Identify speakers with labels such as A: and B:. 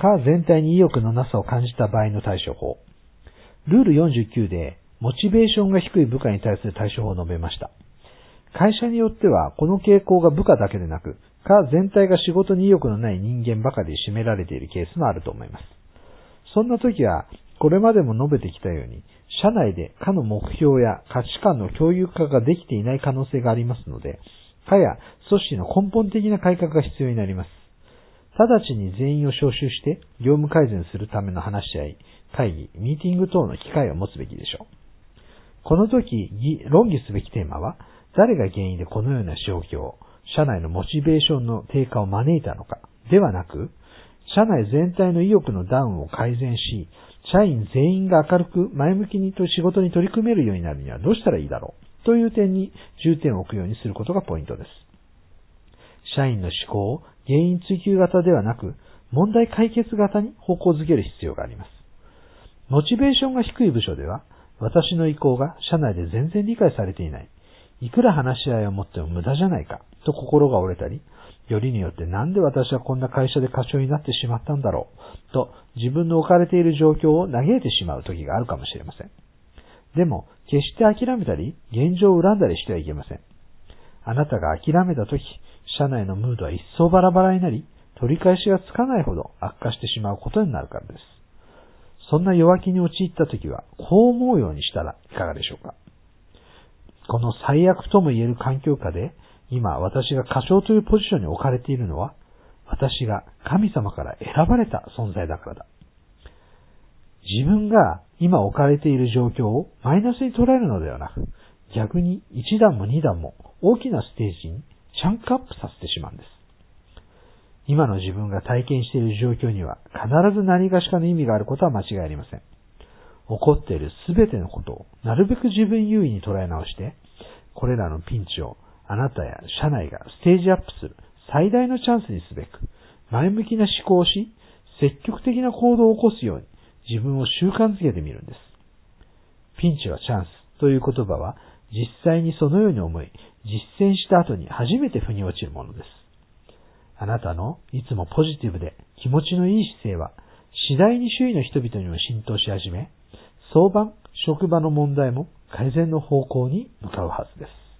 A: か全体に意欲のなさを感じた場合の対処法。ルール49で、モチベーションが低い部下に対する対処法を述べました。会社によっては、この傾向が部下だけでなく、か全体が仕事に意欲のない人間ばかり占められているケースもあると思います。そんな時は、これまでも述べてきたように、社内で課の目標や価値観の共有化ができていない可能性がありますので、課や組織の根本的な改革が必要になります。直ちに全員を招集して業務改善するための話し合い、会議、ミーティング等の機会を持つべきでしょう。この時、論議すべきテーマは、誰が原因でこのような状況、社内のモチベーションの低下を招いたのか、ではなく、社内全体の意欲のダウンを改善し、社員全員が明るく前向きに仕事に取り組めるようになるにはどうしたらいいだろうという点に重点を置くようにすることがポイントです。社員の思考を原因追求型ではなく、問題解決型に方向づける必要があります。モチベーションが低い部署では、私の意向が社内で全然理解されていない。いくら話し合いをもっても無駄じゃないか、と心が折れたり、よりによってなんで私はこんな会社で課長になってしまったんだろう、と自分の置かれている状況を嘆いてしまう時があるかもしれません。でも、決して諦めたり、現状を恨んだりしてはいけません。あなたが諦めた時、社内のムードは一層バラバラになり、取り返しがつかないほど悪化してしまうことになるからです。そんな弱気に陥った時は、こう思うようにしたらいかがでしょうか。この最悪とも言える環境下で、今私が課長というポジションに置かれているのは、私が神様から選ばれた存在だからだ。自分が今置かれている状況をマイナスに捉えるのではなく、逆に一段も二段も大きなステージにチャンクアップさせてしまうんです。今の自分が体験している状況には必ず何がしかの意味があることは間違いありません。起こっているすべてのことをなるべく自分優位に捉え直して、これらのピンチをあなたや社内がステージアップする最大のチャンスにすべく、前向きな思考をし、積極的な行動を起こすように自分を習慣づけてみるんです。ピンチはチャンスという言葉は実際にそのように思い、実践した後に初めて腑に落ちるものです。あなたのいつもポジティブで気持ちのいい姿勢は次第に周囲の人々にも浸透し始め、早晩職場の問題も改善の方向に向かうはずです。